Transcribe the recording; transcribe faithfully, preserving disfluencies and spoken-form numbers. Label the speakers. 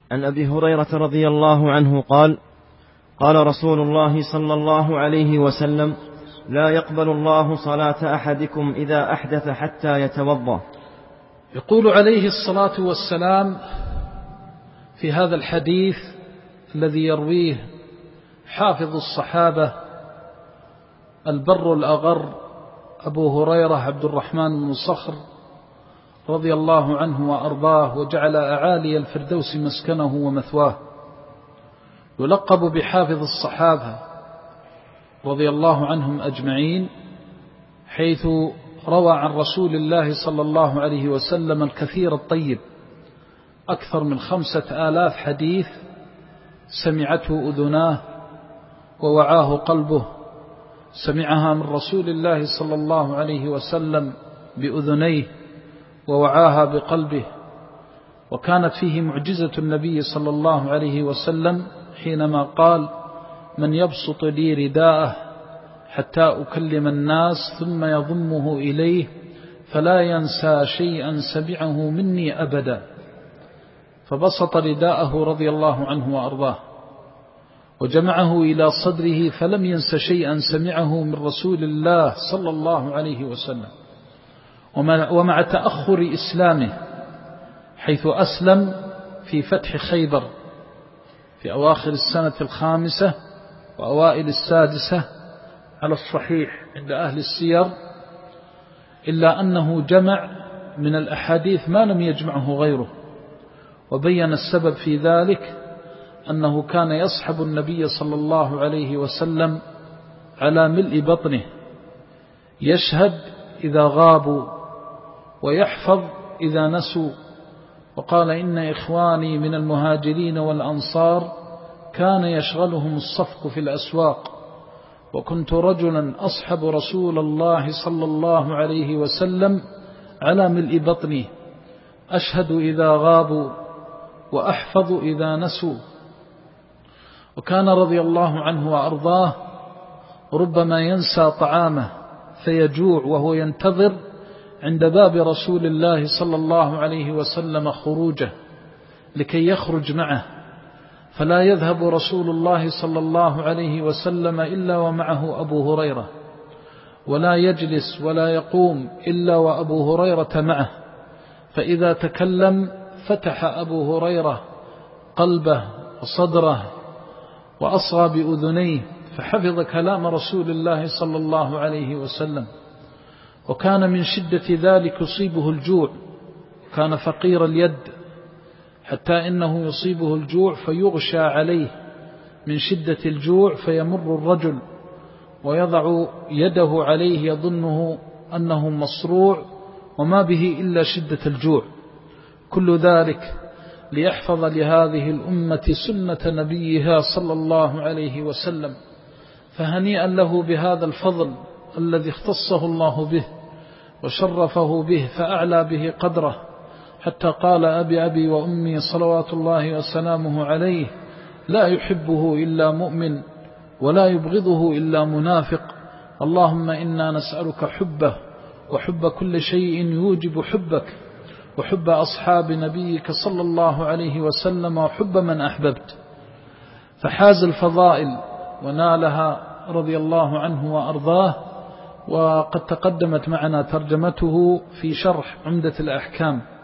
Speaker 1: عن أبي هريرة رضي الله عنه قال: قال رسول الله صلى الله عليه وسلم: لا يقبل الله صلاة أحدكم إذا أحدث حتى يتوضأ.
Speaker 2: يقول عليه الصلاة والسلام في هذا الحديث الذي يرويه حافظ الصحابة البر الأغر أبو هريرة عبد الرحمن بن صخر رضي الله عنه وأرضاه، وجعل أعالي الفردوس مسكنه ومثواه، يلقب بحافظ الصحابة رضي الله عنهم أجمعين، حيث روى عن رسول الله صلى الله عليه وسلم الكثير الطيب، أكثر من خمسة آلاف حديث سمعته أذناه ووعاه قلبه، سمعها من رسول الله صلى الله عليه وسلم بأذنيه ووعاها بقلبه. وكانت فيه معجزة النبي صلى الله عليه وسلم حينما قال: من يبسط لي رداءه حتى أكلم الناس ثم يضمه إليه فلا ينسى شيئا سمعه مني أبدا. فبسط رداءه رضي الله عنه وأرضاه وجمعه إلى صدره فلم ينس شيئا سمعه من رسول الله صلى الله عليه وسلم. ومع تأخر إسلامه، حيث أسلم في فتح خيبر في أواخر السنة الخامسة وأوائل السادسة على الصحيح عند أهل السير، إلا أنه جمع من الأحاديث ما لم يجمعه غيره. وبين السبب في ذلك أنه كان يصحب النبي صلى الله عليه وسلم على ملء بطنه، يشهد إذا غابوا ويحفظ إذا نسوا. وقال: إن إخواني من المهاجرين والأنصار كان يشغلهم الصفق في الأسواق، وكنت رجلا أصحب رسول الله صلى الله عليه وسلم على ملء بطني، أشهد إذا غابوا وأحفظ إذا نسوا. وكان رضي الله عنه وأرضاه ربما ينسى طعامه فيجوع وهو ينتظر عند باب رسول الله صلى الله عليه وسلم خروجه لكي يخرج معه، فلا يذهب رسول الله صلى الله عليه وسلم إلا ومعه أبو هريرة، ولا يجلس ولا يقوم إلا وأبو هريرة معه. فإذا تكلم فتح أبو هريرة قلبه وصدره وأصغى بأذنيه فحفظ كلام رسول الله صلى الله عليه وسلم. وكان من شدة ذلك يصيبه الجوع، كان فقير اليد، حتى إنه يصيبه الجوع فيغشى عليه من شدة الجوع، فيمر الرجل ويضع يده عليه يظنه أنه مصروع وما به إلا شدة الجوع. كل ذلك ليحفظ لهذه الأمة سنة نبيها صلى الله عليه وسلم. فهنيئا له بهذا الفضل الذي اختصه الله به وشرفه به فأعلى به قدره، حتى قال: أبي أبي وأمي صلوات الله وسلامه عليه لا يحبه إلا مؤمن ولا يبغضه إلا منافق. اللهم إنا نسألك حبه وحب كل شيء يوجب حبك، وحب أصحاب نبيك صلى الله عليه وسلم، وحب من أحببت. فحاز الفضائل ونالها رضي الله عنه وأرضاه. وقد تقدمت معنا ترجمته في شرح عمدة الأحكام